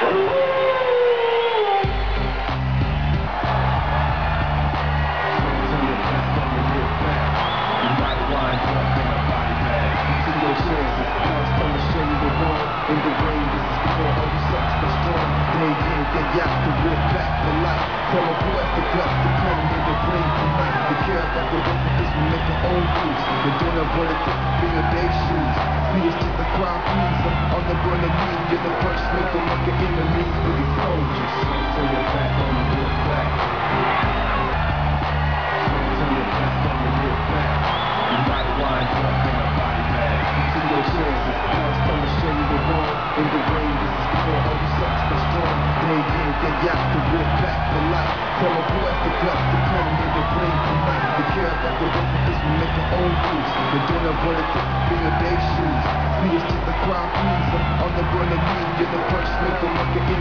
Tell them who has the guts to come in the ring tonight. To care about the rest of us, we make our own rules. We don't have what it takes to fill their shoes. See us just a crowd pleaser. On the burning knee, you're the first link to make an enemies. We be soldiers. Turn your back on the real back. Turn your back on the real back. You might wind up in a body bag. To your chances, now it's time to show you the wrong. In the ring, this is for all you sucks that's strong. Day in, day out, the real back for life. Tell them who has the guts to come in the ring tonight. We care about the rest of us, we make our own rules. We don't have what it takes to fill their shoes. See us just a crowd pleaser. On the burning knee, you're the first link to make an